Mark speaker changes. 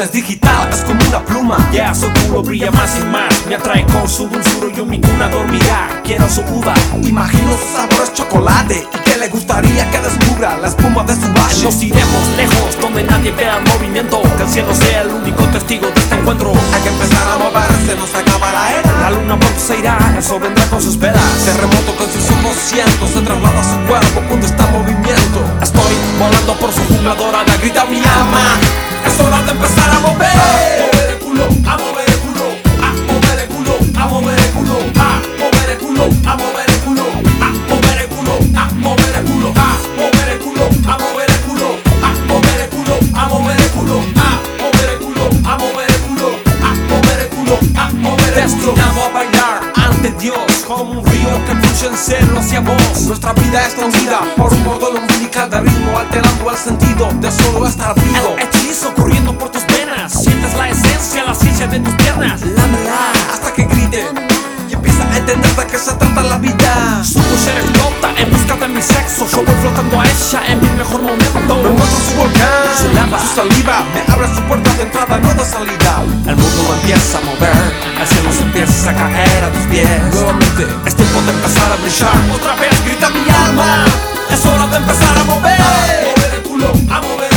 Speaker 1: no es digital, es como una pluma.
Speaker 2: Ya su culo brilla más y más, me atrae con su dulzura, yo mi cuna dormirá. Quiero su uva,
Speaker 1: imagino su sabor es chocolate y que le gustaría que descubra la espuma de su valle.
Speaker 2: Nos iremos lejos, donde nadie vea el movimiento, que el cielo sea el único testigo de este encuentro.
Speaker 1: Hay que empezar a moverse, nos acaba la era.
Speaker 2: La luna pronto se irá, eso vendrá con sus velas.
Speaker 1: Terremoto con sus ojos cientos, se traslada a su cuerpo cuando está en movimiento.
Speaker 2: Estoy volando por su jungla dorada, grita mi alma,
Speaker 1: es hora de empezar a mover.
Speaker 2: mover el culo, a mover el culo, a mover el culo, a mover el culo, a mover el culo, a mover el culo, a mover el culo, a mover el culo, a mover el culo, a mover el culo, a mover el culo, a mover el culo, a mover el culo, a mover el culo, a mover el culo, a mover el culo.
Speaker 1: Destinado a bailar ante Dios, como un río que fluye en celo hacia vos. Nuestra vida es movida por un cordón umbilical de ritmo, alterando el sentido de solo estar vivo.
Speaker 2: El hechizo corriendo por tus venas, sientes la esencia, la ciencia de tus piernas.
Speaker 1: Lámela hasta que grite y empieza a entender de qué se trata la vida.
Speaker 2: Su mujer explota en busca de mi sexo, yo voy flotando a ella en mi mejor momento.
Speaker 1: Me muestra su volcán,
Speaker 2: su lava,
Speaker 1: su saliva, me abre su puerta de entrada, no de salida.
Speaker 2: El mundo empieza a mover, el cielo se empieza a caer a tus pies.
Speaker 1: Nuevamente
Speaker 2: es tiempo de empezar a brillar.
Speaker 1: Otra vez grita mi alma, es hora de empezar a mover.
Speaker 2: A mover el culo, a mover